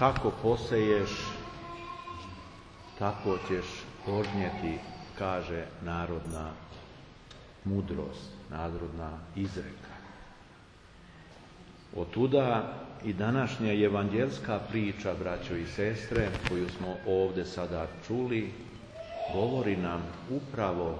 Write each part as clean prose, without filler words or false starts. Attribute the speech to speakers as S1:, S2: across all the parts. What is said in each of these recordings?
S1: kako poseješ, tako ćeš požnjeti, kaže narodna mudrost, narodna izreka. Otuda i današnja evanđelska priča, braćo i sestre, koju smo ovdje sada čuli, govori nam upravo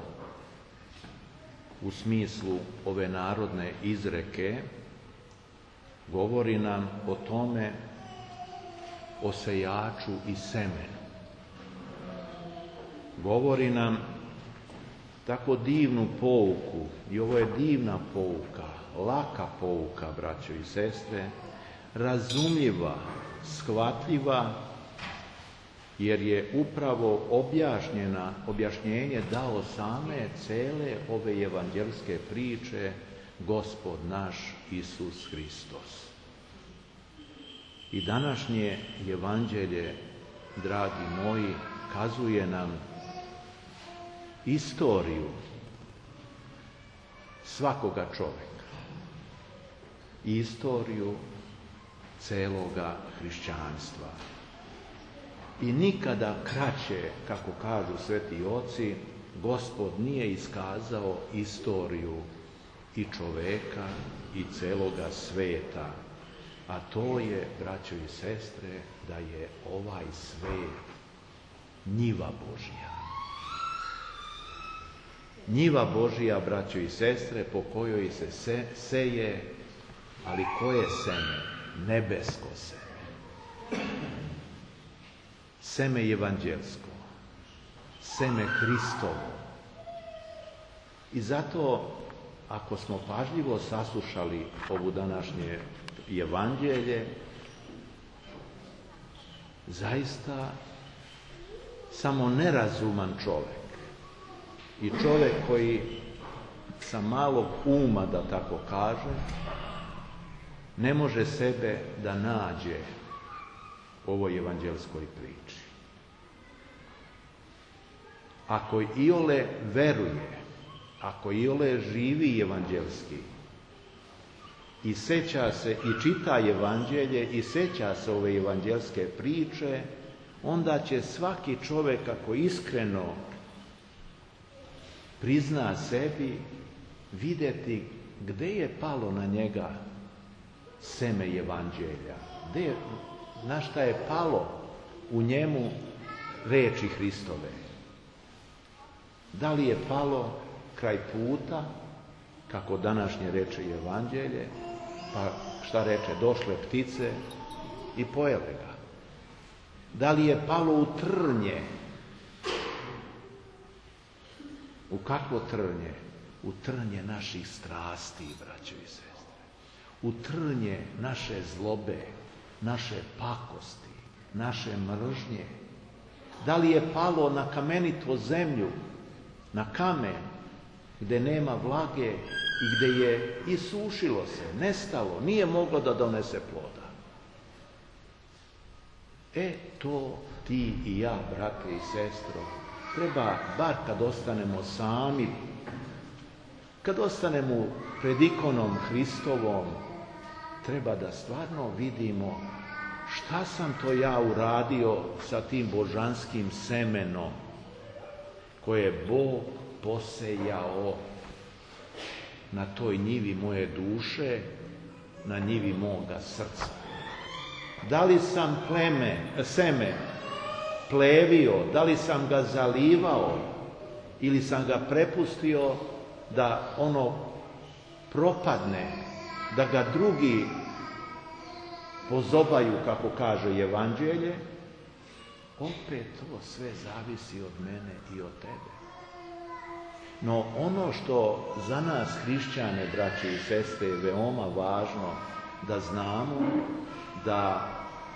S1: u smislu ove narodne izreke, govori nam o tome, o sejaču i semenu. Govori nam tako divnu pouku, i ovo je divna pouka, laka pouka, braćo i sestre, razumljiva, shvatljiva, jer je upravo objašnjenje dao same cele ove evanđelske priče Gospod naš Isus Hristos. I današnje evanđelje, dragi moji, kazuje nam istoriju svakoga čovjeka, istoriju celoga hrišćanstva. I nikada kraće, kako kažu sveti oci, Gospod nije iskazao istoriju i čoveka i celoga sveta, a to je, braćo i sestre, da je ovaj svet njiva Božja. Njiva Božja, braćo i sestre, po kojoj se seje, ali koje seme? Nebesko seme. Seme evanđelsko, seme Hristovo. I zato, ako smo pažljivo saslušali ovu današnje evanđelje, zaista samo nerazuman čovjek i čovjek koji sa malog uma, da tako kaže, ne može sebe da nađe u ovoj evanđelskoj priči. Ako iole veruje, ako iole živi evanđelski i seća se i čita evanđelje i seća se ove evanđelske priče, onda će svaki čovjek, ako iskreno prizna sebi, vidjeti gdje je palo na njega seme evanđelja, na šta je palo u njemu reči Hristove. Da li je palo kraj puta, kako današnje reče evanđelje, pa šta reče, došle ptice i pojele ga. Da li je palo u trnje? U kakvo trnje? U trnje naših strasti, braćo i sestre. U trnje naše zlobe, naše pakosti, naše mržnje. Da li je palo na kamenitu zemlju, na kamen, gdje nema vlage i gdje je isušilo se, nestalo, nije moglo da donese ploda? To ti i ja, brate i sestro, treba, bar kad ostanemo sami, kad ostanemo pred ikonom Hristovom, treba da stvarno vidimo šta sam to ja uradio sa tim božanskim semenom koje je Bog posejao na toj njivi moje duše, na njivi moga srca. Da li sam seme plevio, da li sam ga zalivao ili sam ga prepustio da ono propadne, da ga drugi pozobaju, kako kaže evanđelje, opet to sve zavisi od mene i od tebe. No ono što za nas hrišćane, braće i sestre, je veoma važno da znamo da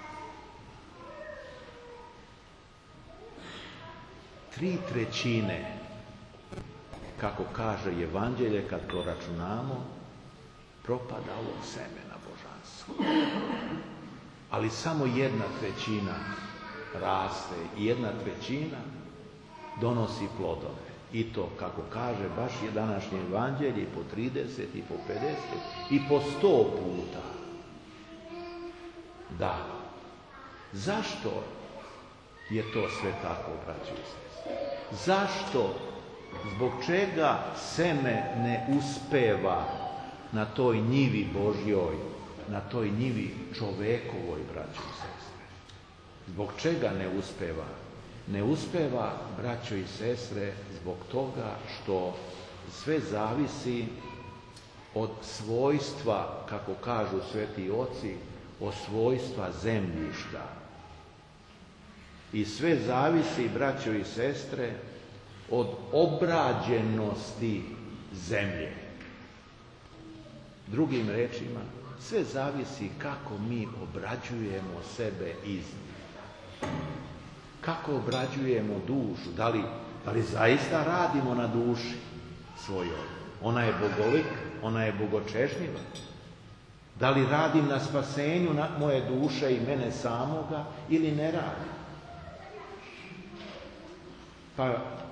S1: tri trećine, kako kaže evanđelje, kad proračunamo, propada ovog semena božanskog. Ali samo 1/3 raste i 1/3 donosi plodove. I to, kako kaže baš je današnje evanđelje, i po 30, i po 50, i po 100 puta. Da, Zašto je to sve tako, braćo i sestre? Zašto? Zbog čega seme ne uspeva na toj njivi Božjoj, na toj njivi čovekovoj, braćo i sestre? Zbog čega ne uspeva? Ne uspeva, braćo i sestre, zbog toga što sve zavisi od svojstva, kako kažu sveti oci, od svojstva zemljišta. I sve zavisi, braćo i sestre, od obrađenosti zemlje. Drugim rečima, sve zavisi kako mi obrađujemo sebe iznad. Kako obrađujemo dušu? Da li zaista radimo na duši svojoj? Ona je bogolik, ona je bogočežnjiva. Da li radim na spasenju moje duše i mene samoga ili ne radim? Pa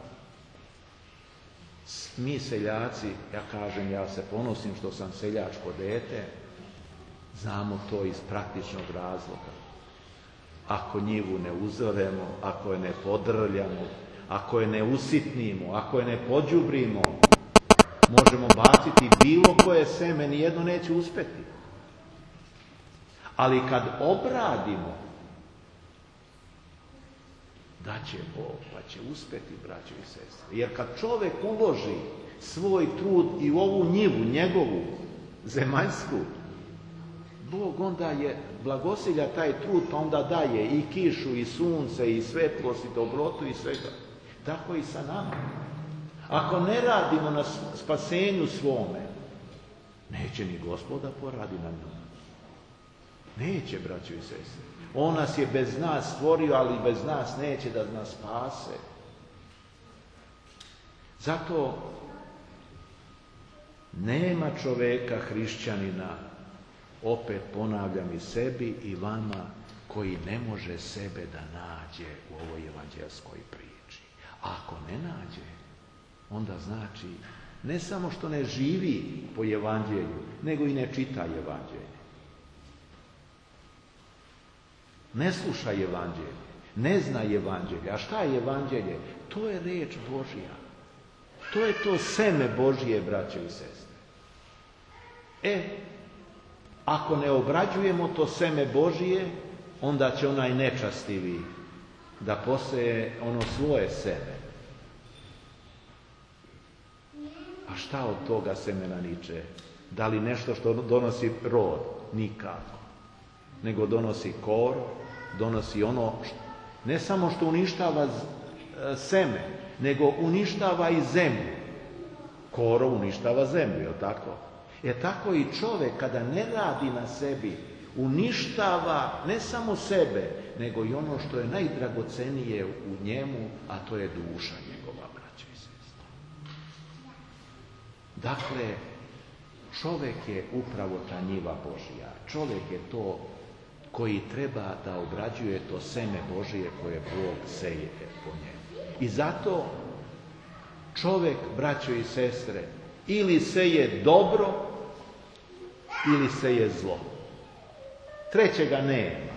S1: mi seljaci, ja se ponosim što sam seljačko dete, znamo to iz praktičnog razloga. Ako njivu ne uzoremo, ako je ne podrljamo, ako je ne usitnimo, ako je ne pođubrimo, možemo baciti bilo koje seme, nijedno neće uspjeti. Ali kad obradimo, da će Bog, pa će uspjeti, braćo i sestre. Jer kad čovjek uloži svoj trud i u ovu njivu, njegovu, zemaljsku, Bog onda je blagosilja taj trud, pa onda daje i kišu, i sunce, i svetlost, i dobrotu, i svega. Tako i sa nama. Ako ne radimo na spasenju svome, neće ni Gospoda poradi na njom. Neće, braćo i sestre. On nas je bez nas stvorio, ali bez nas neće da nas spase. Zato nema čoveka, hrišćanina, opet ponavljam i sebi i vama, koji ne može sebe da nađe u ovoj evanđelskoj priči. A ako ne nađe, onda znači ne samo što ne živi po evanđelju, nego i ne čita evanđelje. Ne sluša evanđelje, ne zna evanđelje. A šta je evanđelje? To je reč Božja. To je to seme Božje, braćo i sestre. Ako ne obrađujemo to seme Božije, onda će onaj nečastivi da poseje ono svoje seme. A šta od toga semena niče? Da li nešto što donosi rod? Nikako. Nego donosi kor, donosi ono, ne samo što uništava seme, nego uništava i zemlju. Koro uništava zemlju, je li tako? Tako i čovjek kada ne radi na sebi, uništava ne samo sebe, nego i ono što je najdragocenije u njemu, a to je duša njegova, braćo i sestre. Dakle, čovjek je upravo ta njiva Božja. Čovjek je to koji treba da obrađuje to seme Božije koje Bog seje po njemu. I zato čovjek, braćo i sestre, ili seje dobro, ili seje zlo. Trećega nema.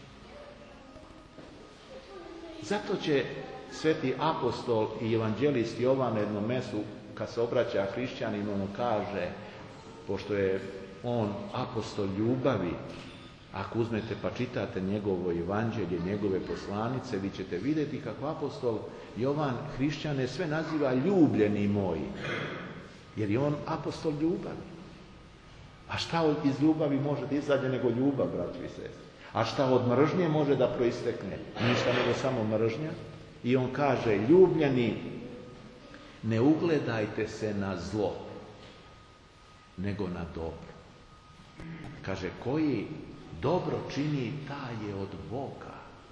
S1: Zato će sveti apostol i evanđelist Jovan na jednom mjestu, kad se obraća hrišćaninu, on kaže, pošto je on apostol ljubavi, ako uzmete pa čitate njegovo evanđelje, njegove poslanice, vi ćete vidjeti kako apostol Jovan hrišćane sve naziva ljubljeni moji. Jer je on apostol ljubavi. A šta iz ljubavi može da izađe nego ljubav, braćo i sestre? A šta od mržnje može da proistekne? Ništa nego samo mržnja. I on kaže, ljubljeni, ne ugledajte se na zlo, nego na dobro. Kaže, koji dobro čini, taj je od Boga.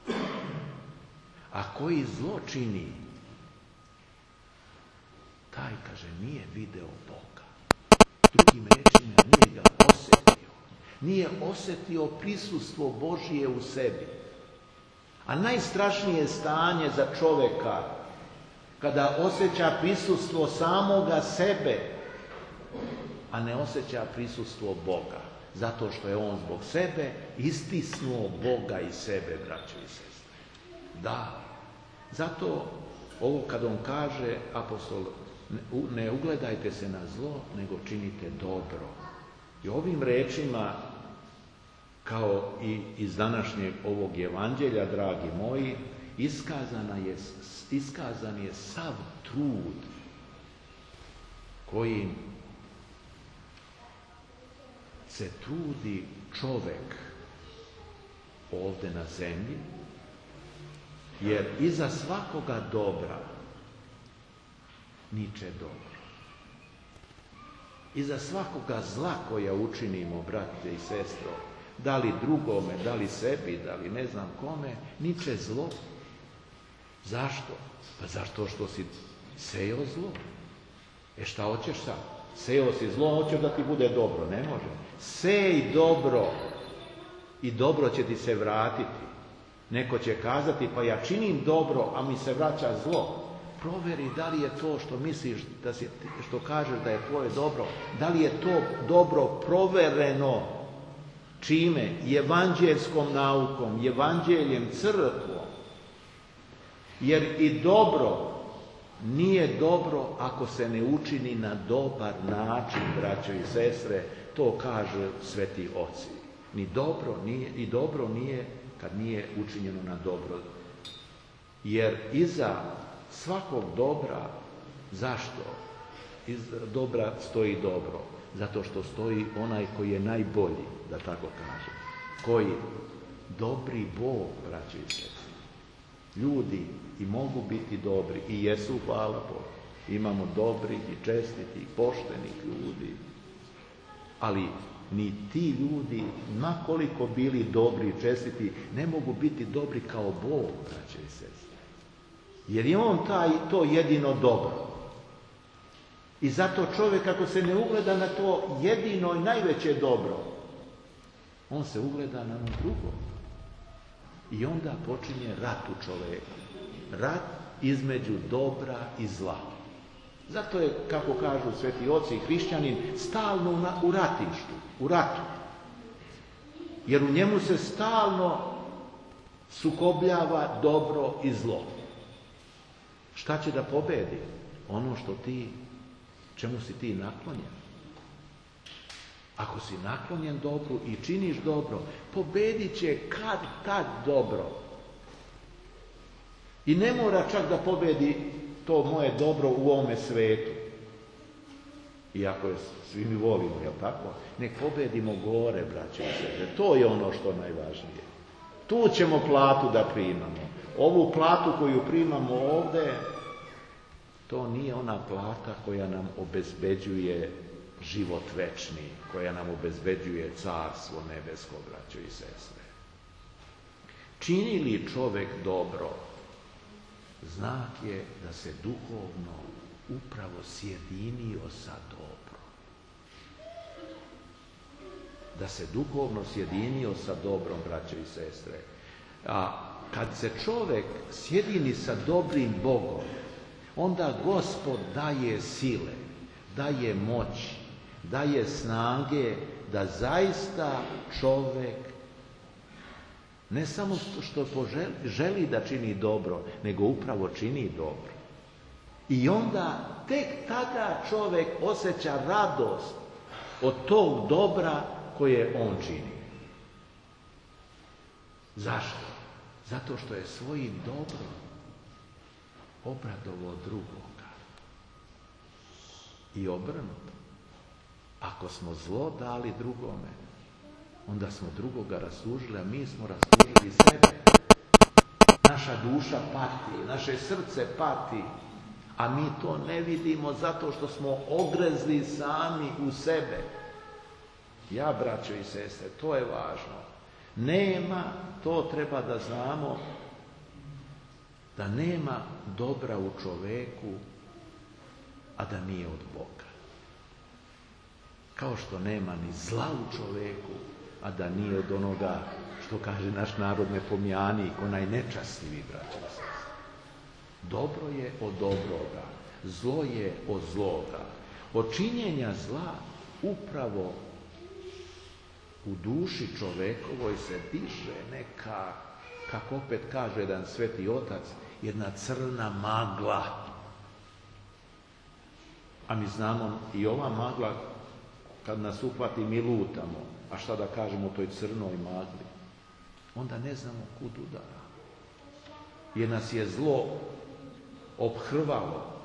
S1: A koji zlo čini, taj, kaže, nije video Boga. Drugim rečima, nije ga osjetio. Nije osjetio prisustvo Božije u sebi. A najstrašnije stanje za čovjeka, kada osjeća prisustvo samoga sebe, a ne osjeća prisustvo Boga. zato što je on zbog sebe istisnuo Boga iz sebe, braćo i sestre. Da, zato ovo kad on kaže, apostol, ne ugledajte se na zlo, nego činite dobro. I ovim rečima, kao i iz današnjeg ovog evanđelja, dragi moji, iskazan je sav trud kojim se trudi čovjek ovdje na zemlji, jer iza svakoga dobra niče dobro. Iza svakoga zla koja učinimo, brate i sestro, da li drugome, da li sebi, da li ne znam kome, niče zlo. Zašto? Pa zašto što si sejao zlo. Šta hoćeš sad? Sejao si zlo, hoćeš da ti bude dobro. Ne može. Sej dobro i dobro će ti se vratiti. Neko će kazati, pa ja činim dobro, a mi se vraća zlo. Proveri da li je to što misliš, što kažeš da je tvoje dobro, da li je to dobro provereno čime? Evanđelskom naukom, evanđeljem, crkvom. Jer i dobro nije dobro ako se ne učini na dobar način, braćo i sestre, to kaže sveti oci. Ni dobro nije kad nije učinjeno na dobro. Jer iza svakog dobra, zašto? Iza dobra stoji dobro. Zato što stoji onaj koji je najbolji, da tako kažem. Koji? Dobri Bog, braćo i sestre. Ljudi i mogu biti dobri i jesu, hvala Bogu. Imamo dobrih i čestitih i poštenih ljudi. Ali ni ti ljudi, makoliko bili dobri i čestiti, ne mogu biti dobri kao Bog, braće i sestre. Jer je on to jedino dobro. I zato čovjek, ako se ne ugleda na to jedino i najveće dobro, on se ugleda na ono drugo. I onda počinje rat u čovjeku. Rat između dobra i zla. Zato je, kako kažu sveti oci i hrišćanin, stalno u ratištu, u ratu. Jer u njemu se stalno sukobljava dobro i zlo. Šta će da pobedi? Ono čemu si ti naklonjen. Ako si naklonjen dobru i činiš dobro, pobedit će kad tad dobro. I ne mora čak da pobedi to moje dobro u ovome svetu. Iako je svi mi volimo, jel tako? Nek pobedimo gore, braće i sestre. To je ono što je najvažnije. Tu ćemo platu da primamo. Ovu platu koju primamo ovdje, to nije ona plata koja nam obezbeđuje život večni, koja nam obezbeđuje carstvo nebesko, braćo i sestre. Čini li čovjek dobro, znak je da se duhovno upravo sjedinio sa dobrom. Da se duhovno sjedinio sa dobrom, braćo i sestre. A kad se čovjek sjedini sa dobrim Bogom, onda Gospod daje sile, daje moć, daje snage da zaista čovjek ne samo što želi da čini dobro, nego upravo čini dobro. I onda tek tada čovjek osjeća radost od tog dobra koje on čini. Zašto? Zato što je svojim dobrom obradovao drugoga. I obrnuto. Ako smo zlo dali drugome, onda smo drugoga rasužili, a mi smo rasužili sebe. Naša duša pati, naše srce pati, a mi to ne vidimo zato što smo ogrezli sami u sebe. Ja, braćo i sestre, to je važno. Nema, to treba da znamo, da nema dobra u čoveku, a da nije od Boga. Kao što nema ni zla u čoveku, a da nije od onoga što kaže naš narod ne pomijani, onaj nečastljivi, braćo i sestre. Dobro je od dobroga, zlo je od zloga. Od činjenja zla upravo u duši čovekovoj se diže neka, kako opet kaže jedan sveti otac, jedna crna magla. A mi znamo i ova magla, kad nas uhvati, mi lutamo. A šta da kažemo o toj crnoj magli? Onda ne znamo kud udara. Jer nas je zlo ophrvalo.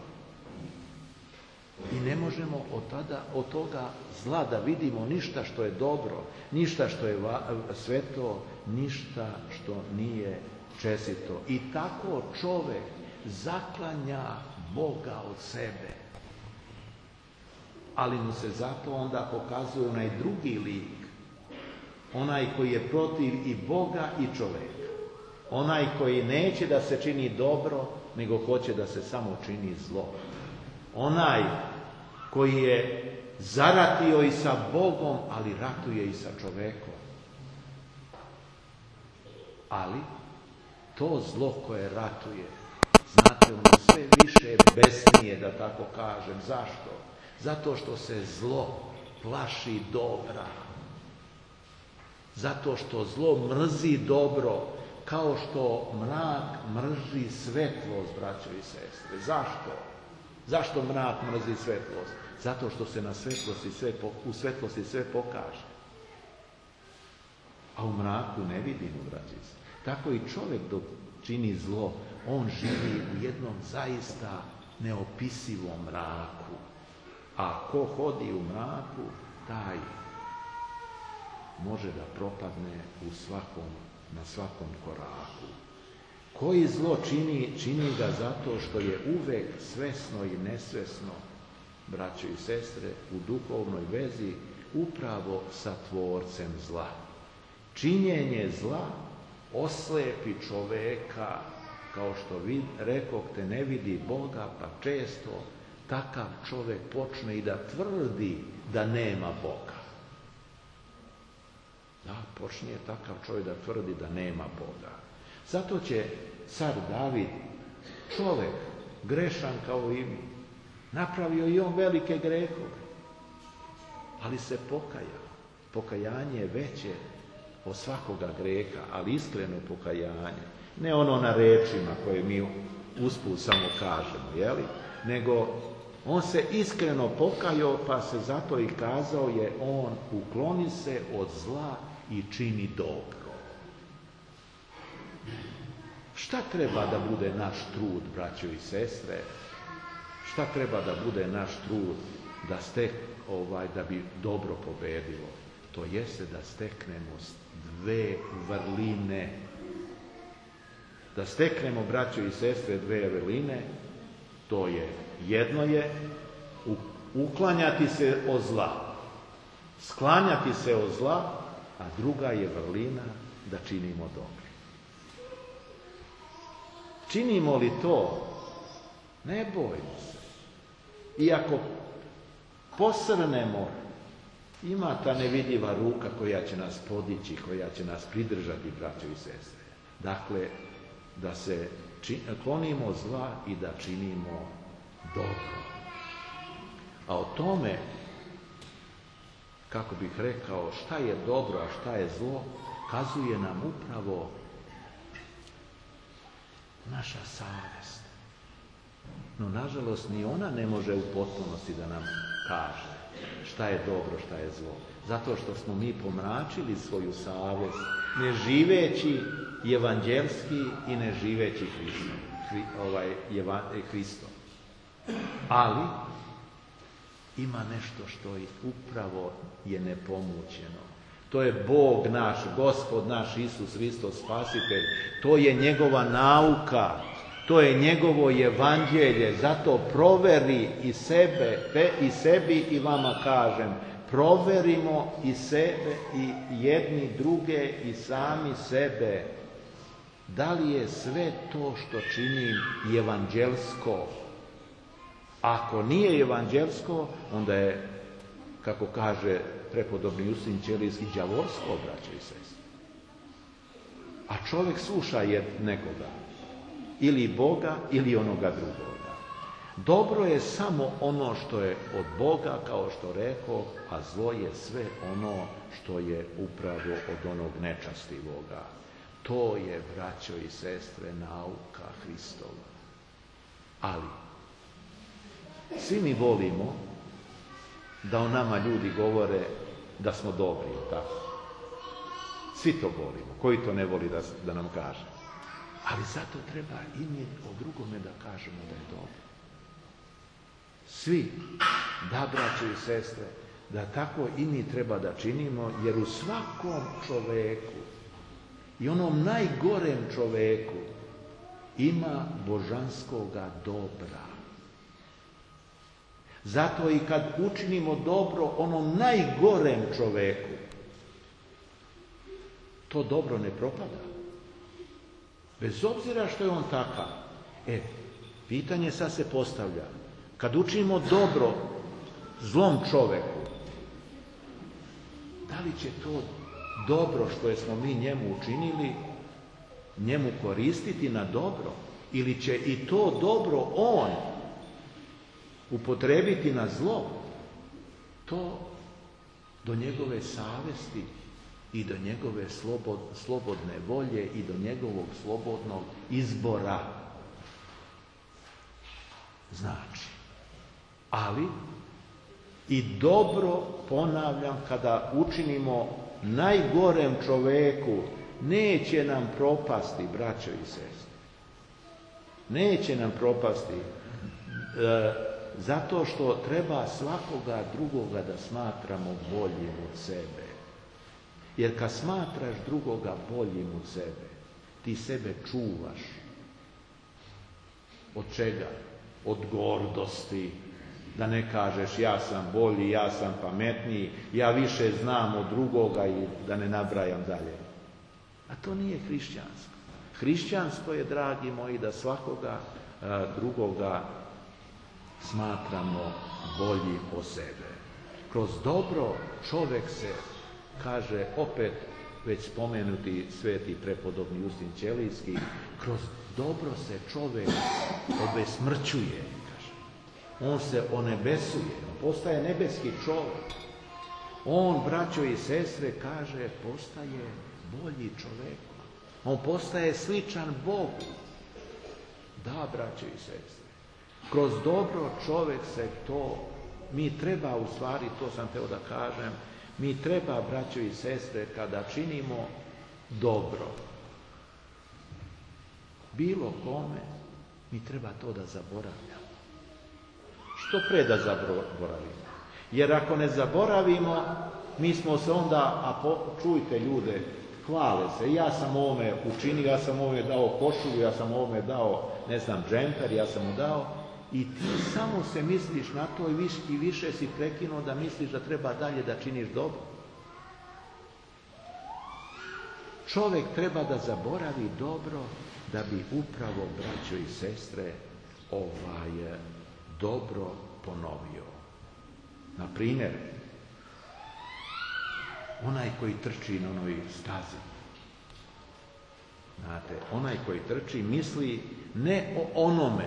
S1: I ne možemo od toga zla da vidimo ništa što je dobro, ništa što je sveto, ništa što nije čestito. I tako čovjek zaklanja Boga od sebe. Ali mu se zato onda pokazuje onaj drugi lik. Onaj koji je protiv i Boga i čovjeka. Onaj koji neće da se čini dobro, nego hoće da se samo čini zlo. Onaj koji je zaratio i sa Bogom, ali ratuje i sa čovjekom. Ali to zlo koje ratuje, znate, ono sve više besnije, da tako kažem. Zašto? Zato što se zlo plaši dobra. Zato što zlo mrzi dobro, kao što mrak mrzi svetlost, braćo i sestre. Zašto? Zašto mrak mrzi svetlost? Zato što se u svetlosti sve pokaže. A u mraku ne vidimo, braćo i sestre. Tako i čovjek dok čini zlo, on živi u jednom zaista neopisivom mraku. A ko hodi u mraku, taj može da propadne na svakom koraku. Koji zlo čini ga zato što je uvek svesno i nesvesno, braćo i sestre, u duhovnoj vezi upravo sa tvorcem zla. Činjenje zla oslepi čoveka, kao što rekoh, te ne vidi Boga, pa često takav čovjek počne i da tvrdi da nema Boga. Da, počne takav čovjek da tvrdi da nema Boga. Zato će car David, čovjek grešan kao i mi, napravio i on velike grehove, ali se pokajao. Pokajanje je veće od svakoga greha, ali iskreno pokajanje. Ne ono na rečima koje mi usput samo kažemo, jeli? Nego on se iskreno pokajao, pa se zato i kazao je on: ukloni se od zla i čini dobro. Šta treba da bude naš trud, braćo i sestre? Šta treba da bude naš trud da bi dobro pobedilo? To jeste da steknemo dve vrline. Da steknemo, braćo i sestre, dve vrline. To je, jedno je uklanjati se od zla, sklanjati se od zla, a druga je vrlina da činimo dobro. Činimo li to, ne bojmo se. Iako posrnemo, ima ta nevidljiva ruka koja će nas podići, koja će nas pridržati, braćo i sestre. Dakle, da se klonimo zla i da činimo dobro. A o tome, kako bih rekao, šta je dobro, a šta je zlo, kazuje nam upravo naša savjest. No, nažalost, ni ona ne može u potpunosti da nam kaže šta je dobro, šta je zlo. Zato što smo mi pomračili svoju savjest, ne živeći evanđelski i ne živeći Hristom. Ali ima nešto što upravo je nepomućeno. To je Bog naš, Gospod naš Isus Hristos, Spasitelj. To je njegova nauka, to je njegovo evanđelje. Zato proveri i sebi i vama kažem, proverimo i sebe i jedni druge i sami sebe. Da li je sve to što činim evanđelsko? Ako nije evanđelsko, onda je, kako kaže prepodobni Justin Ćelijski, đavolsko, braćo i sestre. A čovjek sluša nekoga, ili Boga, ili onoga drugoga. Dobro je samo ono što je od Boga, kao što rekao, a zlo je sve ono što je upravo od onog nečastivoga. To je, braćo i sestre, nauka Hristova. Ali, svi mi volimo da o nama ljudi govore da smo dobri, tako? Svi to volimo. Koji to ne voli da nam kaže? Ali zato treba i mi o drugome da kažemo da je dobro. Svi, da, braćo i sestre, da tako i mi treba da činimo, jer u svakom čoveku i onom najgorem čoveku ima božanskoga dobra. Zato i kad učinimo dobro onom najgorem čoveku, to dobro ne propada. Bez obzira što je on takav. Pitanje sad se postavlja. Kad učinimo dobro zlom čoveku, da li će to dobro što smo mi njemu učinili, njemu koristiti na dobro? Ili će i to dobro on upotrebiti na zlo? To do njegove savesti i do njegove slobodne volje i do njegovog slobodnog izbora. Znači, ali i dobro, ponavljam, kada učinimo najgorem čoveku, neće nam propasti, braćo i sestre. Neće nam propasti. Zato što treba svakoga drugoga da smatramo boljim od sebe. Jer kad smatraš drugoga boljim od sebe, ti sebe čuvaš. Od čega? Od gordosti. Da ne kažeš ja sam bolji, ja sam pametniji, ja više znam od drugoga i da ne nabrajam dalje. A to nije hrišćansko. Hrišćansko je, dragi moji, da svakoga drugoga smatramo bolji od sebe. Kroz dobro čovjek se, kaže opet već spomenuti sveti prepodobni Justin Ćelijski, kroz dobro se čovjek obesmrćuje, kaže. On se onebesuje, on postaje nebeski čovjek. On, braćo i sestre, kaže, postaje bolji čovjek. On postaje sličan Bogu. Da, braćo i sestre, kroz dobro čovjek se to, mi treba u stvari, to sam teo da kažem, mi treba, braćo i sestre, kada činimo dobro bilo kome, mi treba to da zaboravljamo. Što pre da zaboravimo? Jer ako ne zaboravimo, mi smo se onda, čujte ljude, hvale se, ja sam ovome učinio, ja sam ovome dao košulju, ja sam ovome dao, ne znam, džemper, ja sam mu dao, i ti samo se misliš na to i više si prekinuo da misliš da treba dalje da činiš dobro. Čovjek treba da zaboravi dobro da bi upravo, braćo i sestre, dobro ponovio. Na primjer, onaj koji trči na onoj stazi. Znate, onaj koji trči misli ne o onome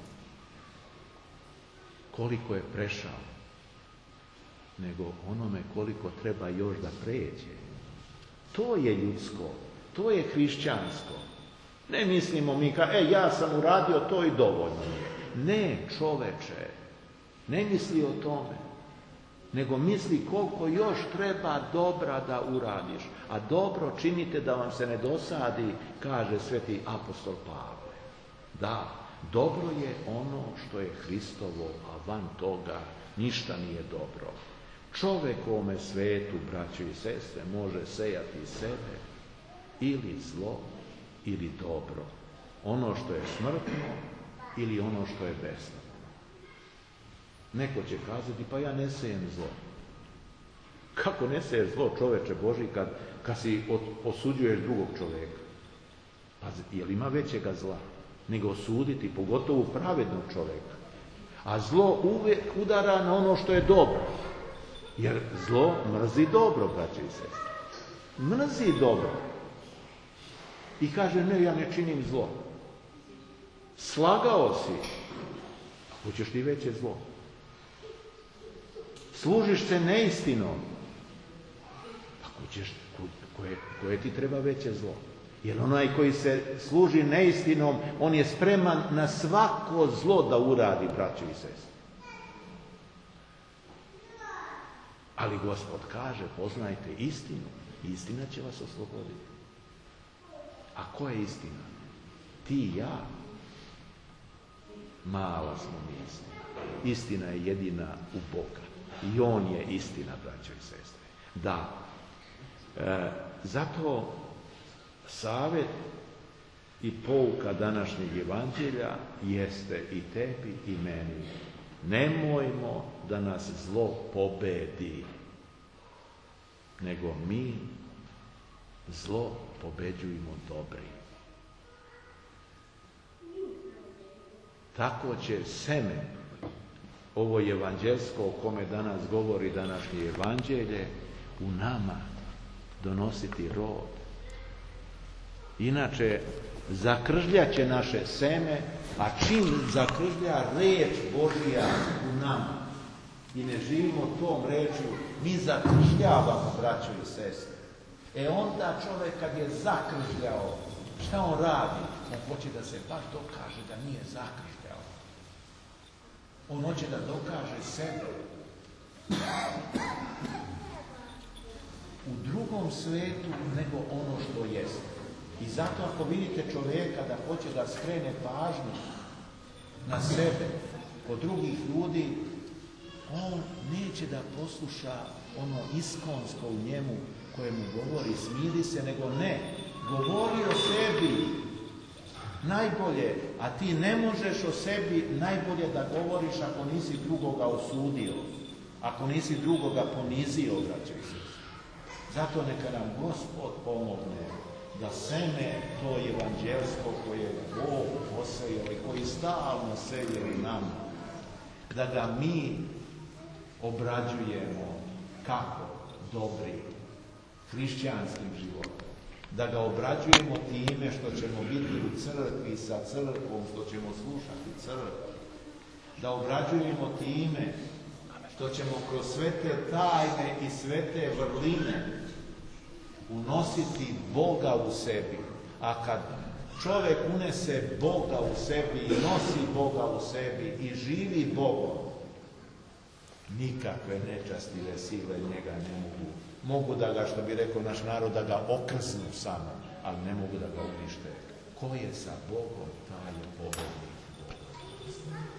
S1: koliko je prešao, nego onome koliko treba još da pređe. To je ljudsko, to je hrišćansko. Ne mislimo mi ja sam uradio to i dovoljno je. Ne, čoveče, ne misli o tome, nego misli koliko još treba dobra da uradiš. A dobro činite da vam se ne dosadi, kaže sveti apostol Pavle. Da, dobro je ono što je Hristovo, a van toga ništa nije dobro. Čovjek u ovome svetu, braćo i sestre, može sejati sebe ili zlo ili dobro. Ono što je smrtno ili ono što je besmrtno. Neko će kazati, pa ja ne sejem zlo. Kako ne seješ zlo, čoveče Božji, kad si osuđuješ drugog čovjeka? Pa je li ima većega zla nego osuditi, pogotovo pravednog čovjeka? A zlo uvijek udara na ono što je dobro. Jer zlo mrzi dobro, braće i sestre. Mrzi dobro. I kaže, ne, ja ne činim zlo. Slagao si. Hoćeš ti veće zlo? Služiš se neistinom. Koje ti treba veće zlo? Jer onaj koji se služi neistinom, on je spreman na svako zlo da uradi, braćo i sestre. Ali Gospod kaže, poznajte istinu, istina će vas osloboditi. A ko je istina? Ti i ja. Mala smo mi istina. Istina je jedina u Boga. I on je istina, braćo i sestre. Da. Zato savjet i pouka današnjeg evanđelja jeste i tebi i meni. Nemojmo da nas zlo pobedi, nego mi zlo pobeđujemo dobrim. Tako će seme ovo evanđelsko o kome danas govori današnje evanđelje u nama donositi rod. Inače, zakržljaće naše seme, a čim zakržlja riječ Božija u nama i ne živimo tom rečju, mi zakržljavamo, braćo i sestre. Onda čovjek kad je zakržljao, šta on radi? On hoće da se baš dokaže da nije zakržljao. On hoće da dokaže sebe. U drugom svetu nego ono što jeste. I zato ako vidite čovjeka da hoće da skrene pažnju na sebe kod drugih ljudi, on neće da posluša ono iskonsko u njemu koje mu govori smiri se, nego ne, govori o sebi najbolje, a ti ne možeš o sebi najbolje da govoriš ako nisi drugoga osudio, ako nisi drugoga ponizio, braćo i sestre. Zato neka nam Gospod pomogne da seme to evanđelsko koje je Bog posejao i koji stalno seje u nama, da ga mi obrađujemo kako dobri hrišćanskim životom. Da ga obrađujemo time što ćemo biti u crkvi sa crkvom, što ćemo slušati crkvu. Da obrađujemo time što ćemo kroz sve te tajne i sve te vrline unositi Boga u sebi. A kad čovjek unese Boga u sebi i nosi Boga u sebi i živi Bogom, nikakve nečastive sile njega ne mogu da ga, što bi rekao naš narod, da ga okrsnu samo, ali ne mogu da ga unište. Ko je sa Bogom, taj je pobednik.